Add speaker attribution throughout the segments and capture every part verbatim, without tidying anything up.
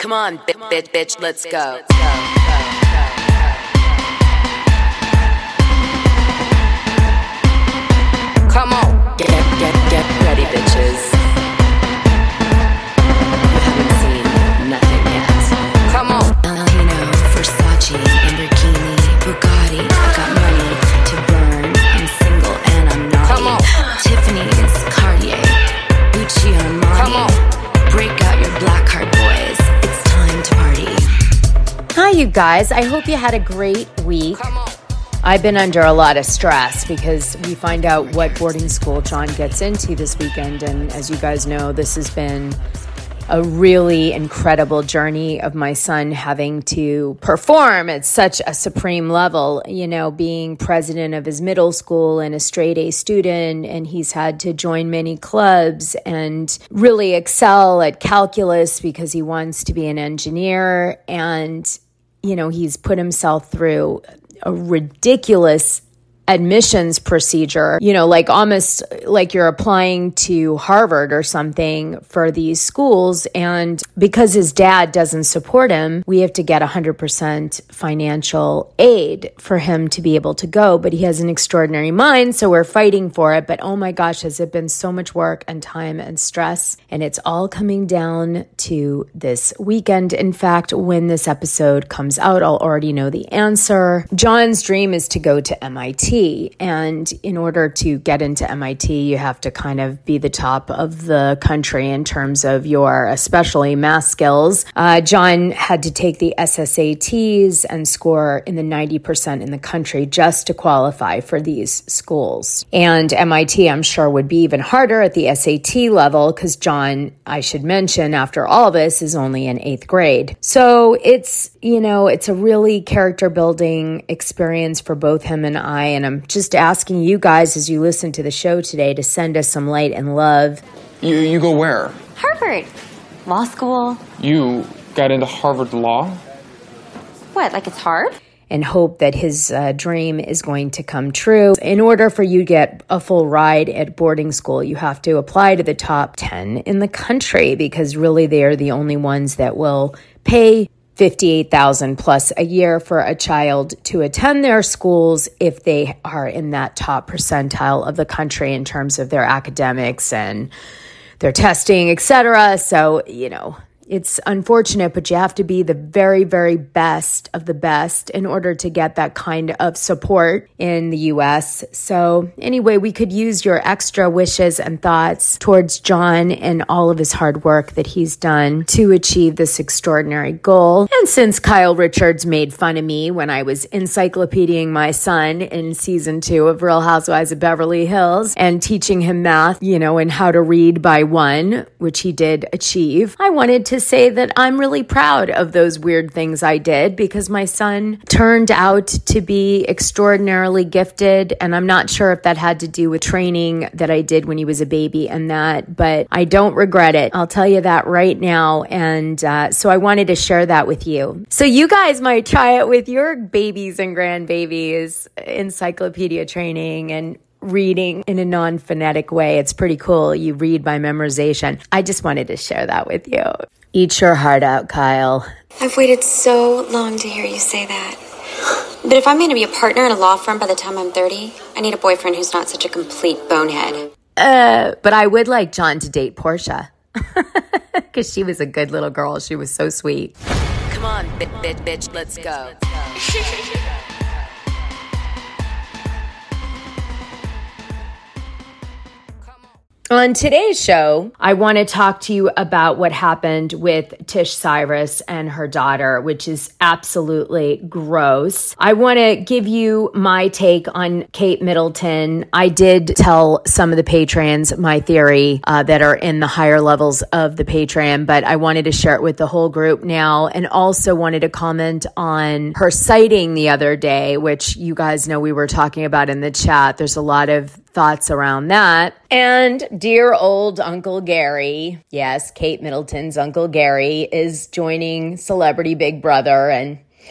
Speaker 1: Come on, bitch, bitch, bitch, let's go. Come on, get, get, get ready, bitches. You haven't seen nothing yet. Come on.
Speaker 2: Valentino, Versace, Lamborghini, Bugatti. I got money to burn. I'm single and I'm naughty.
Speaker 1: Come on.
Speaker 2: Tiffany's, Cartier, Gucci, Armani.
Speaker 1: Come on.
Speaker 2: Break out your black card, boys. It's time to party.
Speaker 3: Hi, you guys. I hope you had a great week.
Speaker 1: Come on.
Speaker 3: I've been under a lot of stress because we find out what boarding school John gets into this weekend. And as you guys know, this has been a really incredible journey of my son having to perform at such a supreme level, you know, being president of his middle school and a straight A student. And he's had to join many clubs and really excel at calculus because he wants to be an engineer. And, you know, he's put himself through a ridiculous admissions procedure, you know, like almost like you're applying to Harvard or something for these schools. And because his dad doesn't support him, we have to get one hundred percent financial aid for him to be able to go. But he has an extraordinary mind, so we're fighting for it. But oh my gosh, has it been so much work and time and stress? And it's all coming down to this weekend. In fact, when this episode comes out, I'll already know the answer. John's dream is to go to M I T. And in order to get into M I T, you have to kind of be the top of the country in terms of your, especially math skills. Uh, John had to take the S S A Ts and score in the ninety percent in the country just to qualify for these schools. And M I T, I'm sure, would be even harder at the S A T level because John, I should mention, after all this, is only in eighth grade. So it's, you know, it's a really character building experience for both him and I. And I'm just asking you guys as you listen to the show today to send us some light and love.
Speaker 4: You you go where?
Speaker 5: Harvard. Law school.
Speaker 4: You got into Harvard Law?
Speaker 5: What, like it's hard?
Speaker 3: And hope that his uh, dream is going to come true. In order for you to get a full ride at boarding school, you have to apply to the top ten in the country because really they are the only ones that will pay fifty-eight thousand dollars plus a year for a child to attend their schools if they are in that top percentile of the country in terms of their academics and their testing, et cetera. So, you know, it's unfortunate, but you have to be the very, very best of the best in order to get that kind of support in the U S. So anyway, we could use your extra wishes and thoughts towards John and all of his hard work that he's done to achieve this extraordinary goal. And since Kyle Richards made fun of me when I was encyclopediaing my son in season two of Real Housewives of Beverly Hills and teaching him math, you know, and how to read by one, which he did achieve, I wanted to to say that I'm really proud of those weird things I did because my son turned out to be extraordinarily gifted. And I'm not sure if that had to do with training that I did when he was a baby and that, but I don't regret it. I'll tell you that right now. And uh, so I wanted to share that with you. So you guys might try it with your babies and grandbabies, encyclopedia training and reading in a non-phonetic way. It's pretty cool. You read by memorization. I just wanted to share that with you. Eat your heart out, Kyle.
Speaker 5: I've waited so long to hear you say that. But if I'm going to be a partner in a law firm by the time I'm thirty, I need a boyfriend who's not such a complete bonehead.
Speaker 3: Uh, but I would like John to date Portia. Because she was a good little girl. She was so sweet.
Speaker 1: Come on, bitch, bitch, bitch, let's go.
Speaker 3: On today's show, I want to talk to you about what happened with Tish Cyrus and her daughter, which is absolutely gross. I want to give you my take on Kate Middleton. I did tell some of the patrons my theory uh, that are in the higher levels of the Patreon, but I wanted to share it with the whole group now, and also wanted to comment on her sighting the other day, which you guys know we were talking about in the chat. There's a lot of thoughts around that. And dear old Uncle Gary, yes, Kate Middleton's Uncle Gary is joining Celebrity Big Brother, and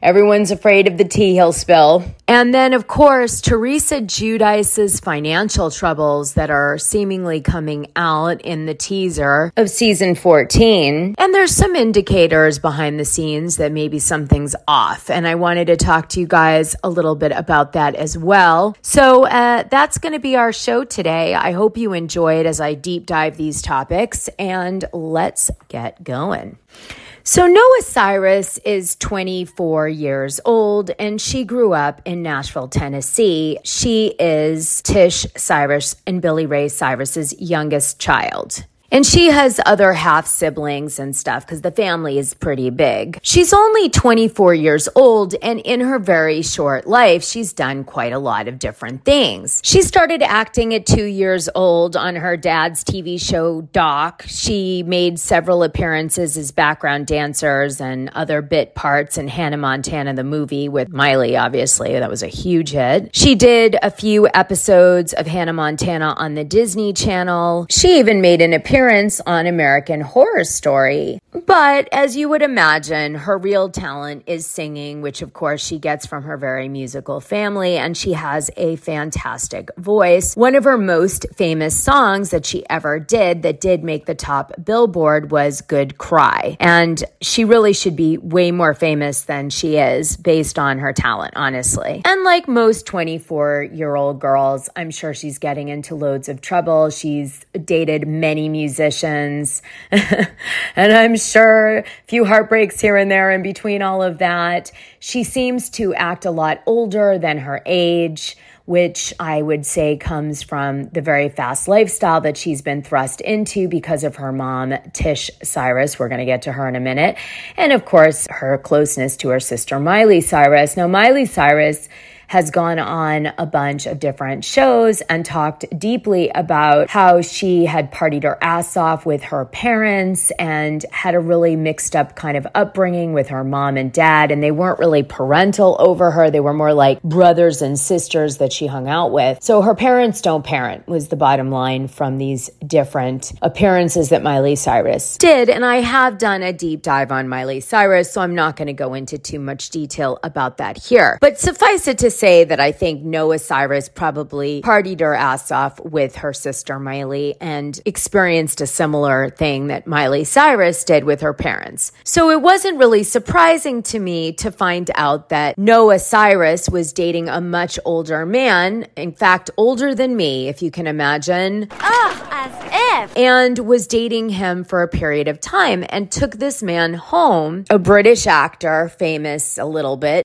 Speaker 3: Everyone's afraid of the tea he'll spill. And then, of course, Teresa Giudice's financial troubles that are seemingly coming out in the teaser of season fourteen. And there's some indicators behind the scenes that maybe something's off. And I wanted to talk to you guys a little bit about that as well. So uh, that's going to be our show today. I hope you enjoy it as I deep dive these topics. And let's get going. So Noah Cyrus is twenty-four years old, and she grew up in Nashville, Tennessee. She is Tish Cyrus and Billy Ray Cyrus's youngest child. And she has other half-siblings and stuff because the family is pretty big. She's only twenty-four years old, and in her very short life, she's done quite a lot of different things. She started acting at two years old on her dad's T V show, Doc. She made several appearances as background dancers and other bit parts in Hannah Montana, the movie with Miley, obviously. That was a huge hit. She did a few episodes of Hannah Montana on the Disney Channel. She even made an appearance appearance on American Horror Story. But as you would imagine, her real talent is singing, which of course she gets from her very musical family, and she has a fantastic voice. One of her most famous songs that she ever did that did make the top Billboard was Good Cry. And she really should be way more famous than she is based on her talent, honestly. And like most twenty-four-year-old girls, I'm sure she's getting into loads of trouble. She's dated many musicians, and I'm sure a few heartbreaks here and there in between all of that. She seems to act a lot older than her age, which I would say comes from the very fast lifestyle that she's been thrust into because of her mom, Tish Cyrus. We're going to get to her in a minute. And of course, her closeness to her sister, Miley Cyrus. Now, Miley Cyrus has gone on a bunch of different shows and talked deeply about how she had partied her ass off with her parents and had a really mixed up kind of upbringing with her mom and dad. And they weren't really parental over her. They were more like brothers and sisters that she hung out with. So her parents don't parent was the bottom line from these different appearances that Miley Cyrus did. And I have done a deep dive on Miley Cyrus, so I'm not going to go into too much detail about that here. But suffice it to say that I think Noah Cyrus probably partied her ass off with her sister Miley and experienced a similar thing that Miley Cyrus did with her parents. So it wasn't really surprising to me to find out that Noah Cyrus was dating a much older man, in fact, older than me, if you can imagine.
Speaker 6: Ugh, as if.
Speaker 3: And was dating him for a period of time and took this man home, a British actor, famous a little bit,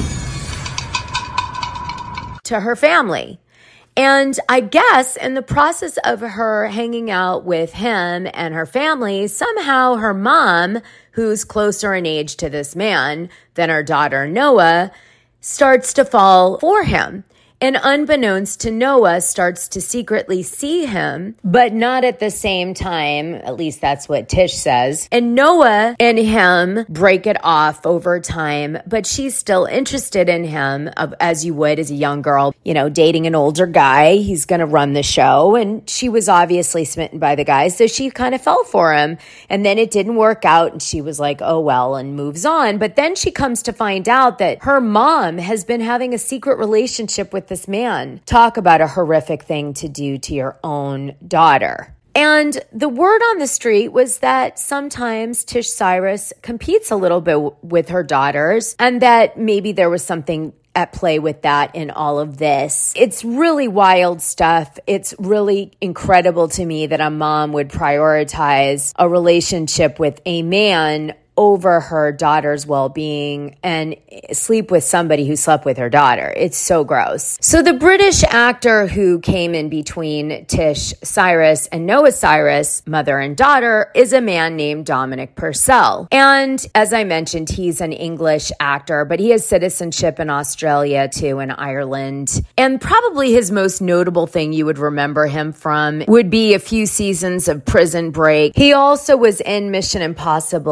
Speaker 3: to her family. And I guess in the process of her hanging out with him and her family, somehow her mom, who's closer in age to this man than her daughter Noah, starts to fall for him. And unbeknownst to Noah, starts to secretly see him, but not at the same time. At least that's what Tish says. And Noah and him break it off over time, but she's still interested in him, as you would as a young girl, you know, dating an older guy. He's going to run the show. And she was obviously smitten by the guy, so she kind of fell for him. And then it didn't work out, and she was like, oh, well, and moves on. But then she comes to find out that her mom has been having a secret relationship with this man. Talk about a horrific thing to do to your own daughter. And the word on the street was that sometimes Tish Cyrus competes a little bit w- with her daughters, and that maybe there was something at play with that in all of this. It's really wild stuff. It's really incredible to me that a mom would prioritize a relationship with a man over her daughter's well-being and sleep with somebody who slept with her daughter. It's so gross. So the British actor who came in between Tish Cyrus and Noah Cyrus, mother and daughter, is a man named Dominic Purcell. And as I mentioned, he's an English actor, but he has citizenship in Australia too, and Ireland. And probably his most notable thing you would remember him from would be a few seasons of Prison Break. He also was in Mission Impossible too.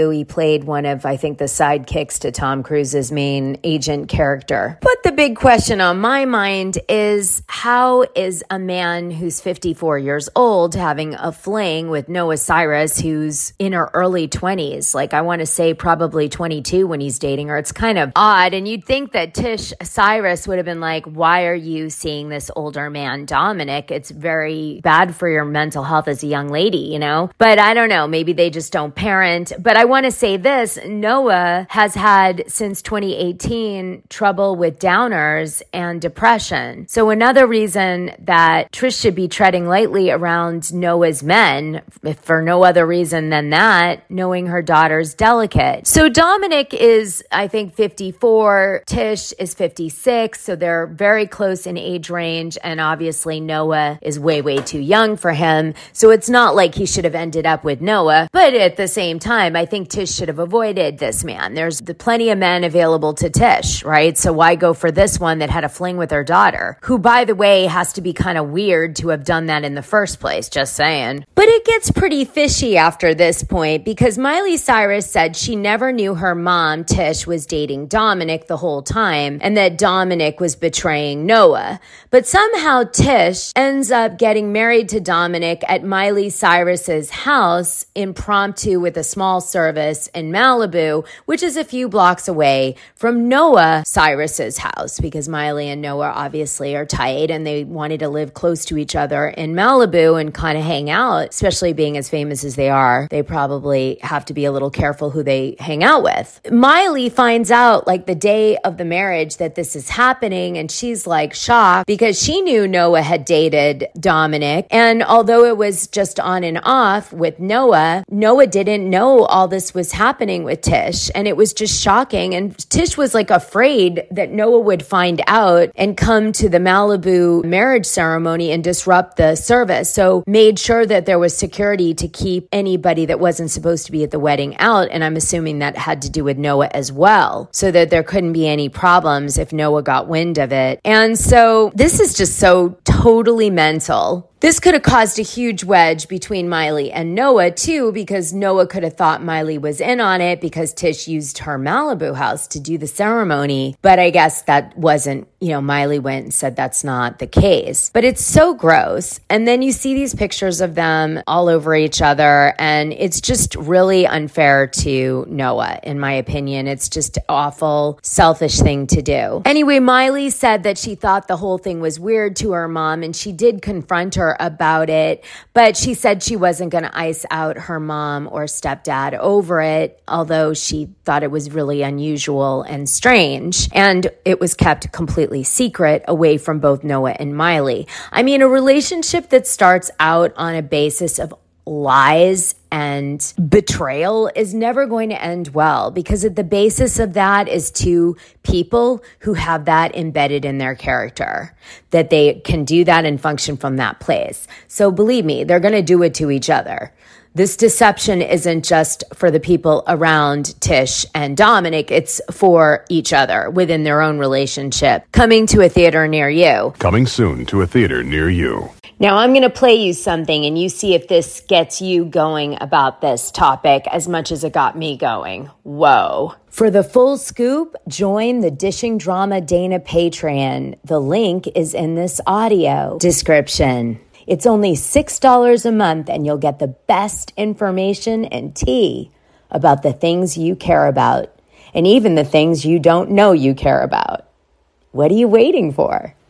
Speaker 3: Malibu. He played one of, I think, the sidekicks to Tom Cruise's main agent character. But the big question on my mind is, how is a man who's fifty-four years old having a fling with Noah Cyrus, who's in her early twenties? Like, I want to say probably twenty-two when he's dating her. It's kind of odd. And you'd think that Tish Cyrus would have been like, why are you seeing this older man, Dominic? It's very bad for your mental health as a young lady, you know? But I don't know. Maybe they just don't parent. But I want to say this. Noah has had, since twenty eighteen, trouble with downers and depression. So another reason that Trish should be treading lightly around Noah's men, if for no other reason than that, knowing her daughter's delicate. So Dominic is, I think, fifty-four. Tish is fifty-six. So they're very close in age range. And obviously Noah is way, way too young for him. So it's not like he should have ended up with Noah. But at the same time, I think Tish should have avoided this man. There's the plenty of men available to Tish, right? So why go for this one that had a fling with her daughter, who, by the way, has to be kind of weird to have done that in the first place, just saying. But it gets pretty fishy after this point, because Miley Cyrus said she never knew her mom, Tish, was dating Dominic the whole time, and that Dominic was betraying Noah. But somehow Tish ends up getting married to Dominic at Miley Cyrus's house impromptu with a small service in Malibu, which is a few blocks away from Noah Cyrus's house, because Miley and Noah obviously are tight and they wanted to live close to each other in Malibu and kind of hang out, especially being as famous as they are. They probably have to be a little careful who they hang out with. Miley finds out like the day of the marriage that this is happening, and she's like shocked because she knew Noah had dated Dominic. And although it was just on and off with Noah, Noah didn't know all this was happening with Tish. And it was just shocking. And Tish was like afraid that Noah would find out and come to the Malibu marriage ceremony and disrupt the service. So made sure that there was security to keep anybody that wasn't supposed to be at the wedding out. And I'm assuming that had to do with Noah as well, so that there couldn't be any problems if Noah got wind of it. And so this is just so totally mental. This could have caused a huge wedge between Miley and Noah, too, because Noah could have thought Miley was in on it because Tish used her Malibu house to do the ceremony. But I guess that wasn't, you know, Miley went and said that's not the case. But it's so gross. And then you see these pictures of them all over each other, and it's just really unfair to Noah, in my opinion. It's just an awful, selfish thing to do. Anyway, Miley said that she thought the whole thing was weird to her mom, and she did confront her about it, but she said she wasn't going to ice out her mom or stepdad over it, although she thought it was really unusual and strange, and it was kept completely secret away from both Noah and Miley. I mean, a relationship that starts out on a basis of lies and betrayal is never going to end well, because at the basis of that is two people who have that embedded in their character, that they can do that and function from that place. So believe me, they're going to do it to each other. This deception isn't just for the people around Tish and Dominic, it's for each other within their own relationship. Coming to a theater near you.
Speaker 7: Coming soon to a theater near you.
Speaker 3: Now I'm going to play you something and you see if this gets you going about this topic as much as it got me going. Whoa. For the full scoop, join the Dishing Drama Dana Patreon. The link is in this audio description. It's only six dollars a month and you'll get the best information and tea about the things you care about, and even the things you don't know you care about. What are you waiting for?